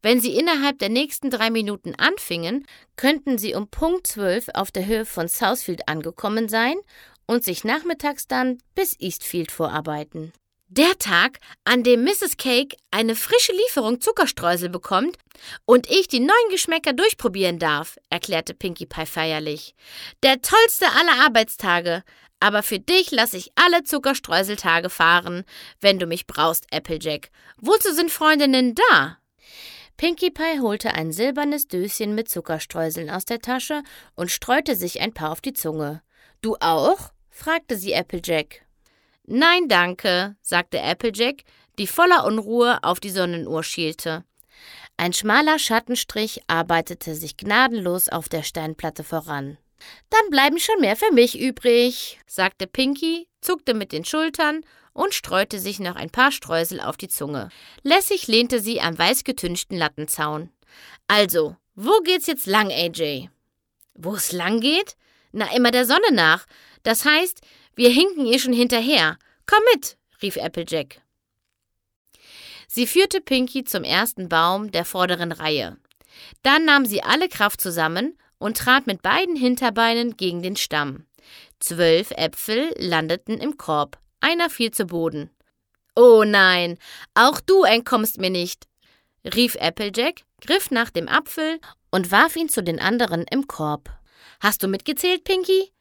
Wenn sie innerhalb der nächsten 3 Minuten anfingen, könnten sie um Punkt 12 auf der Höhe von Southfield angekommen sein und sich nachmittags dann bis Eastfield vorarbeiten. Der Tag, an dem Mrs. Cake eine frische Lieferung Zuckerstreusel bekommt und ich die neuen Geschmäcker durchprobieren darf, erklärte Pinkie Pie feierlich. Der tollste aller Arbeitstage, aber für dich lasse ich alle Zuckerstreuseltage fahren, wenn du mich brauchst, Applejack. Wozu sind Freundinnen da? Pinkie Pie holte ein silbernes Döschen mit Zuckerstreuseln aus der Tasche und streute sich ein paar auf die Zunge. »Du auch?« fragte sie Applejack. »Nein, danke«, sagte Applejack, die voller Unruhe auf die Sonnenuhr schielte. Ein schmaler Schattenstrich arbeitete sich gnadenlos auf der Steinplatte voran. »Dann bleiben schon mehr für mich übrig«, sagte Pinkie, zuckte mit den Schultern und streute sich noch ein paar Streusel auf die Zunge. Lässig lehnte sie am weißgetünchten Lattenzaun. »Also, wo geht's jetzt lang, AJ?« »Wo es lang geht? Na, immer der Sonne nach. Das heißt, wir hinken ihr schon hinterher. Komm mit«, rief Applejack. Sie führte Pinkie zum ersten Baum der vorderen Reihe. Dann nahm sie alle Kraft zusammen und trat mit beiden Hinterbeinen gegen den Stamm. 12 Äpfel landeten im Korb. Einer fiel zu Boden. »Oh nein, auch du entkommst mir nicht«, rief Applejack, griff nach dem Apfel und warf ihn zu den anderen im Korb. »Hast du mitgezählt, Pinkie?«